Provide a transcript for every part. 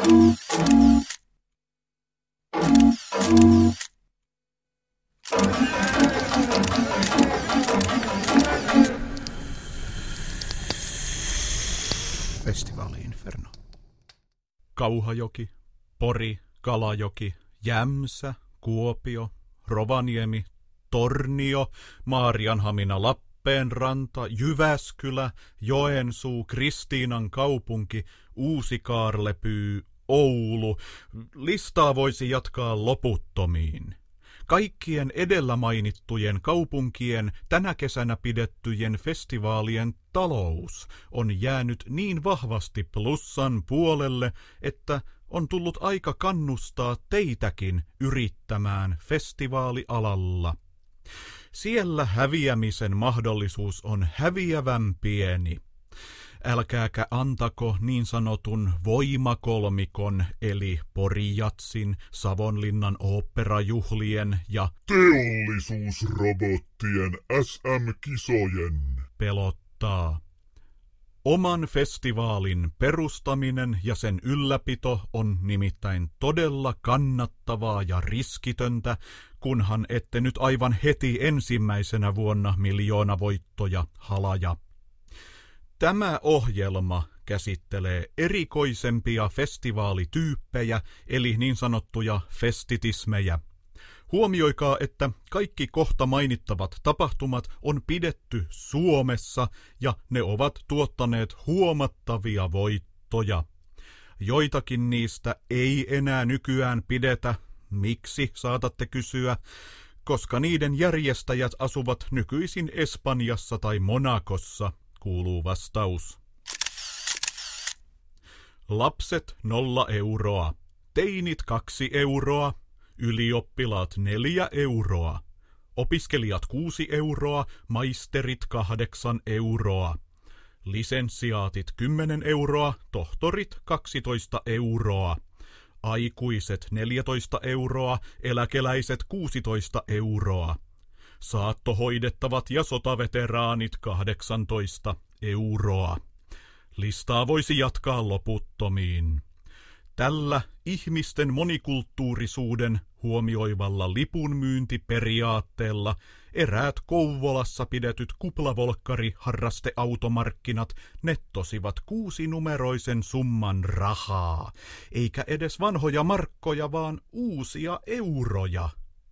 Festivaali-inferno. Kauhajoki, Pori, Kalajoki, Jämsä, Kuopio, Rovaniemi, Tornio, Maarianhamina, Lappeenranta, Jyväskylä, Joensuu, Kristiinan kaupunki, Uusi-Kaarlepyy, Oulu. Listaa voisi jatkaa loputtomiin. Kaikkien edellä mainittujen kaupunkien tänä kesänä pidettyjen festivaalien talous on jäänyt niin vahvasti plussan puolelle, että on tullut aika kannustaa teitäkin yrittämään festivaalialalla. Siellä häviämisen mahdollisuus on häviävän pieni. Älkääkä antako niin sanotun voimakolmikon eli Porijatsin, Savonlinnan oopperajuhlien ja teollisuusrobottien SM-kisojen pelottaa. Oman festivaalin perustaminen ja sen ylläpito on nimittäin todella kannattavaa ja riskitöntä, kunhan ette nyt aivan heti ensimmäisenä vuonna miljoonavoittoja halaja. Tämä ohjelma käsittelee erikoisempia festivaalityyppejä, eli niin sanottuja festitismejä. Huomioikaa, että kaikki kohta mainittavat tapahtumat on pidetty Suomessa ja ne ovat tuottaneet huomattavia voittoja. Joitakin niistä ei enää nykyään pidetä. Miksi, saatatte kysyä? Koska niiden järjestäjät asuvat nykyisin Espanjassa tai Monakossa, kuuluu vastaus. Lapset 0 euroa, teinit 2 euroa, ylioppilaat 4 euroa, opiskelijat 6 euroa, maisterit 8 euroa, lisensiaatit 10 euroa, tohtorit 12 euroa, aikuiset 14 euroa, eläkeläiset 16 euroa, saattohoidettavat ja sotaveteraanit 18 euroa. Listaa voisi jatkaa loputtomiin. Tällä ihmisten monikulttuurisuuden huomioivalla lipunmyyntiperiaatteella eräät Kouvolassa pidetyt kuplavolkkari-harrasteautomarkkinat nettosivat 6-numeroisen summan rahaa, eikä edes vanhoja markkoja, vaan uusia euroja.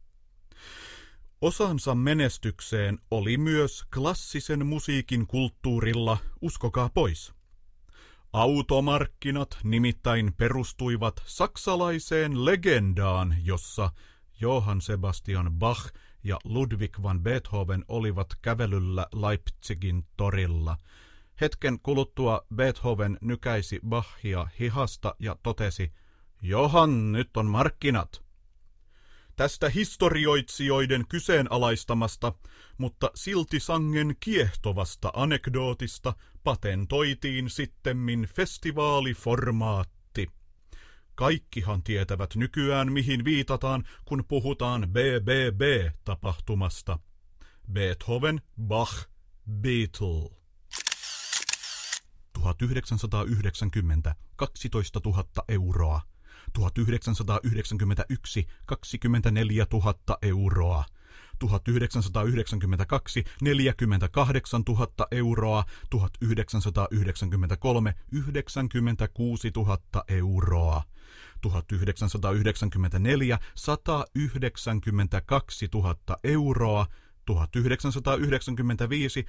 Osansa menestykseen oli myös klassisen musiikin kulttuurilla, uskokaa pois. Automarkkinat nimittäin perustuivat saksalaiseen legendaan, jossa Johann Sebastian Bach ja Ludwig van Beethoven olivat kävelyllä Leipzigin torilla. Hetken kuluttua Beethoven nykäisi Bachia hihasta ja totesi, Johann, nyt on markkinat. Tästä historioitsijoiden kyseenalaistamasta, mutta silti sangen kiehtovasta anekdootista patentoitiin sittemmin festivaaliformaatti. Kaikkihan tietävät nykyään, mihin viitataan, kun puhutaan BBB-tapahtumasta. Beethoven, Bach, Beatle. 1990, 12 000 euroa. 1991, 24 000 euroa. 1992, 48 000 euroa. 1993, 96 000 euroa. 1994, 192 000 euroa. 1995,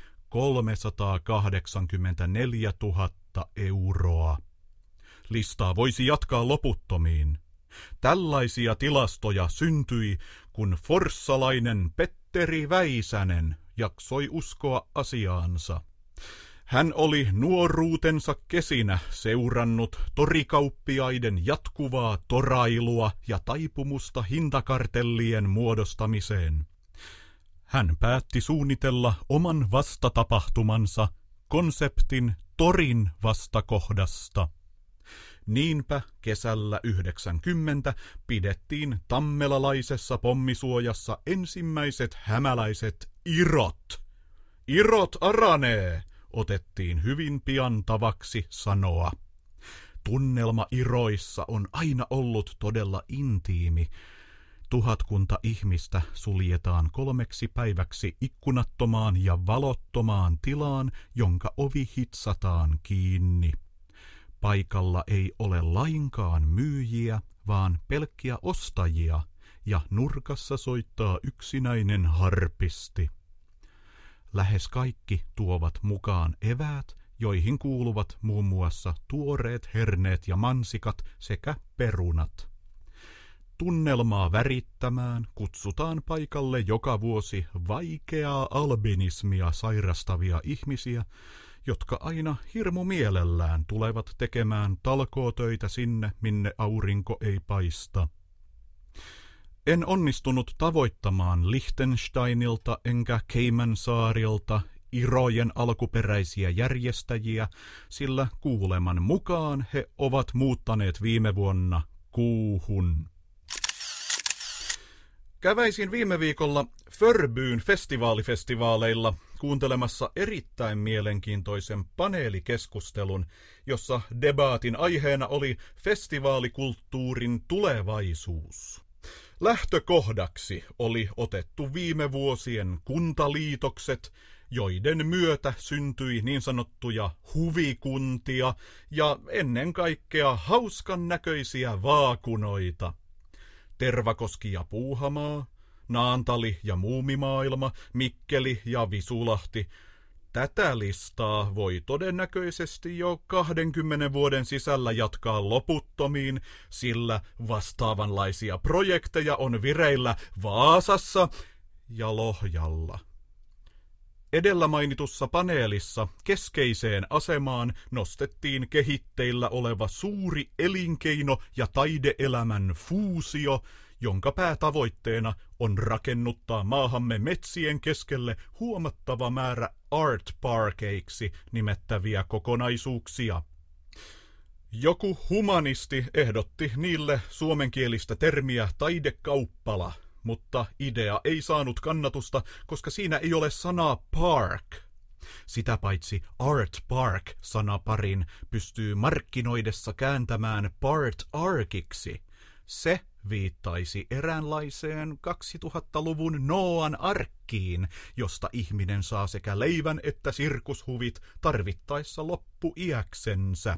384 000 euroa. Listaa voisi jatkaa loputtomiin. Tällaisia tilastoja syntyi, kun forssalainen Petteri Väisänen jaksoi uskoa asiaansa. Hän oli nuoruutensa kesinä seurannut torikauppiaiden jatkuvaa torailua ja taipumusta hintakartellien muodostamiseen. Hän päätti suunnitella oman vastatapahtumansa, konseptin torin vastakohdasta. Niinpä kesällä 90 pidettiin tammelalaisessa pommisuojassa ensimmäiset hämäläiset irot. Irot aranee, otettiin hyvin pian tavaksi sanoa. Tunnelma Iroissa on aina ollut todella intiimi. 1000 ihmistä suljetaan 3 päiväksi ikkunattomaan ja valottomaan tilaan, jonka ovi hitsataan kiinni. Paikalla ei ole lainkaan myyjiä, vaan pelkkiä ostajia, ja nurkassa soittaa yksinäinen harpisti. Lähes kaikki tuovat mukaan eväät, joihin kuuluvat muun muassa tuoreet herneet ja mansikat sekä perunat. Tunnelmaa värittämään kutsutaan paikalle joka vuosi vaikeaa albinismia sairastavia ihmisiä, jotka aina hirmu mielellään tulevat tekemään talkootöitä sinne, minne aurinko ei paista. En onnistunut tavoittamaan Liechtensteinilta enkä Caymansaarilta Irojen alkuperäisiä järjestäjiä, sillä kuuleman mukaan he ovat muuttaneet viime vuonna Kuuhun. Käväisin viime viikolla Förbyyn festivaalifestivaaleilla kuuntelemassa erittäin mielenkiintoisen paneelikeskustelun, jossa debaatin aiheena oli festivaalikulttuurin tulevaisuus. Lähtökohdaksi oli otettu viime vuosien kuntaliitokset, joiden myötä syntyi niin sanottuja huvikuntia ja ennen kaikkea hauskan näköisiä vaakunoita. Tervakoski ja Puuhamaa, Naantali ja Muumimaailma, Mikkeli ja Visulahti. Tätä listaa voi todennäköisesti jo 20 vuoden sisällä jatkaa loputtomiin, sillä vastaavanlaisia projekteja on vireillä Vaasassa ja Lohjalla. Edellä mainitussa paneelissa keskeiseen asemaan nostettiin kehitteillä oleva suuri elinkeino- ja taideelämän fuusio, jonka päätavoitteena on rakennuttaa maahamme metsien keskelle huomattava määrä art parkeiksi nimettäviä kokonaisuuksia. Joku humanisti ehdotti niille suomenkielistä termiä taidekauppala, mutta idea ei saanut kannatusta, koska siinä ei ole sanaa park. Sitä paitsi art park-sanaparin pystyy markkinoidessa kääntämään part arkiksi. Se viittaisi eräänlaiseen 2000-luvun Noan arkkiin, josta ihminen saa sekä leivän että sirkushuvit tarvittaessa loppuiäksensä.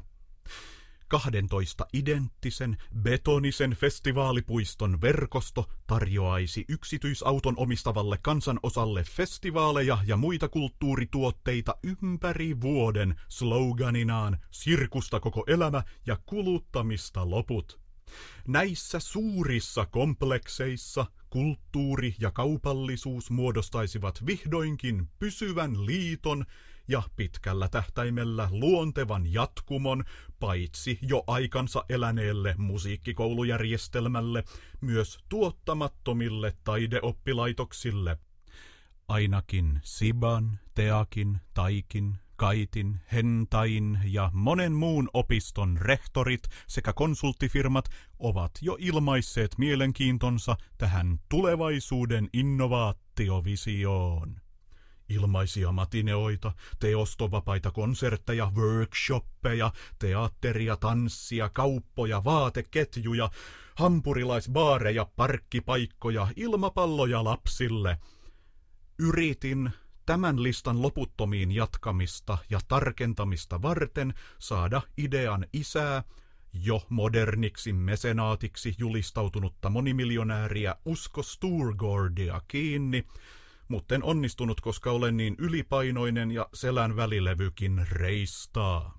12 identtisen betonisen festivaalipuiston verkosto tarjoaisi yksityisauton omistavalle kansanosalle festivaaleja ja muita kulttuurituotteita ympäri vuoden sloganinaan sirkusta koko elämä ja kuluttamista loput. Näissä suurissa komplekseissa kulttuuri ja kaupallisuus muodostaisivat vihdoinkin pysyvän liiton ja pitkällä tähtäimellä luontevan jatkumon paitsi jo aikansa eläneelle musiikkikoulujärjestelmälle, myös tuottamattomille taideoppilaitoksille. Ainakin Siban, Teakin, Taikin, Kaitin, Hentain ja monen muun opiston rehtorit sekä konsulttifirmat ovat jo ilmaisseet mielenkiintonsa tähän tulevaisuuden innovaatiovisioon. Ilmaisia matineoita, teostovapaita konsertteja, workshoppeja, teatteria, tanssia, kauppoja, vaateketjuja, hampurilaisbaareja, parkkipaikkoja, ilmapalloja lapsille. Yritin tämän listan loputtomiin jatkamista ja tarkentamista varten saada idean isää, jo moderniksi mesenaatiksi julistautunutta monimiljonääriä Usko Sturgårdia kiinni, mutta en onnistunut, koska olen niin ylipainoinen ja selän välilevykin reistaa.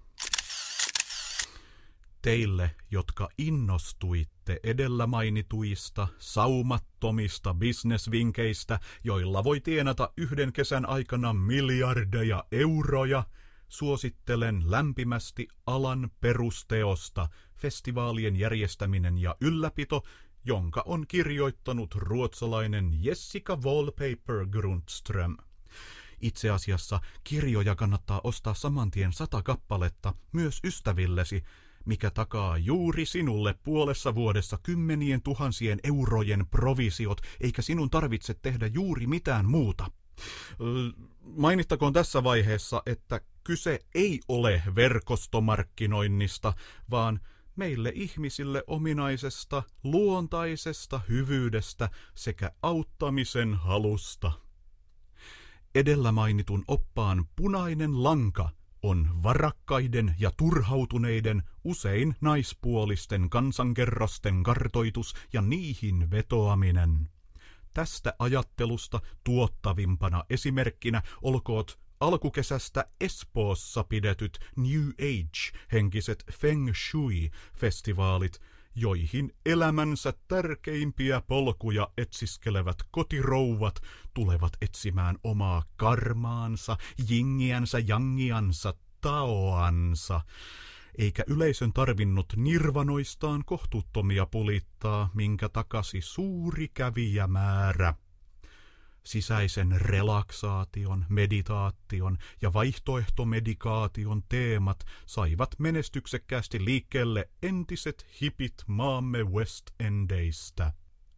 Teille, jotka innostuitte edellä mainituista saumattomista bisnesvinkeistä, joilla voi tienata yhden kesän aikana miljardeja euroja, suosittelen lämpimästi alan perusteosta festivaalien järjestäminen ja ylläpito, jonka on kirjoittanut ruotsalainen Jessica Wallpaper Grundström. Itse asiassa kirjoja kannattaa ostaa samantien 100 kappaletta myös ystävillesi, mikä takaa juuri sinulle puolessa vuodessa 10 000 eurojen provisiot, eikä sinun tarvitse tehdä juuri mitään muuta. Mainittakoon tässä vaiheessa, että kyse ei ole verkostomarkkinoinnista, vaan meille ihmisille ominaisesta luontaisesta hyvyydestä sekä auttamisen halusta. Edellä mainitun oppaan punainen lanka on varakkaiden ja turhautuneiden, usein naispuolisten kansankerrosten kartoitus ja niihin vetoaminen. Tästä ajattelusta tuottavimpana esimerkkinä olkoot alkukesästä Espoossa pidetyt New Age-henkiset Feng Shui-festivaalit, joihin elämänsä tärkeimpiä polkuja etsiskelevät kotirouvat tulevat etsimään omaa karmaansa, jingiänsä, jangiansa, taoansa, eikä yleisön tarvinnut nirvanoistaan kohtuuttomia pulittaa, minkä takasi suuri kävijämäärä. Sisäisen relaksaation, meditaation ja vaihtoehtomedikaation teemat saivat menestyksekkäästi liikkeelle entiset hipit maamme West Endeistä.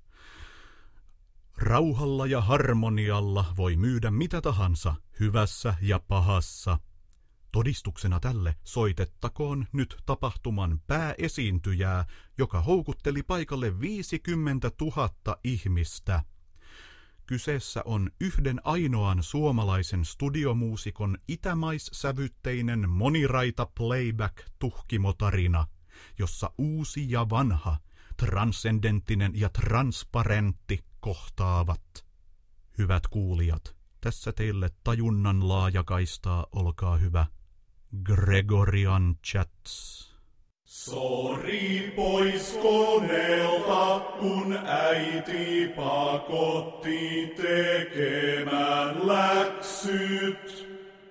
Rauhalla ja harmonialla voi myydä mitä tahansa, hyvässä ja pahassa. Todistuksena tälle soitettakoon nyt tapahtuman pääesiintyjää, joka houkutteli paikalle 50 000 ihmistä. Kyseessä on yhden ainoan suomalaisen studiomuusikon itämaissävytteinen moniraita playback-tuhkimotarina, jossa uusi ja vanha, transcendenttinen ja transparentti kohtaavat. Hyvät kuulijat, tässä teille tajunnan laajakaistaa, olkaa hyvä. Gregorian Chats. Sori pois koneelta, kun äiti pakotti tekemään läksyt.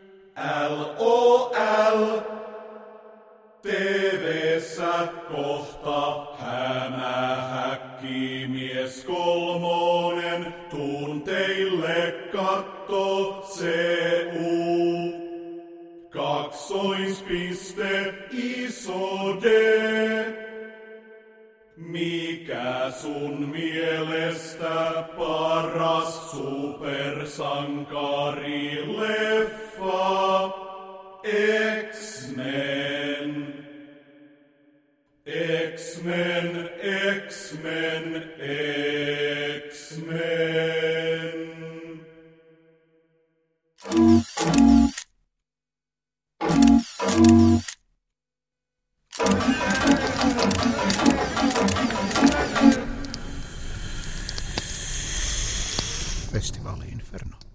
LOL, TV:ssä kohta hämähäkkimies kolmonen, tuun teille katto CU. Kaksoispiste iso D. Mikä sun mielestä paras supersankarileffa? X-Men. X-Men, X-Men, X-Men. Festivaali Inferno.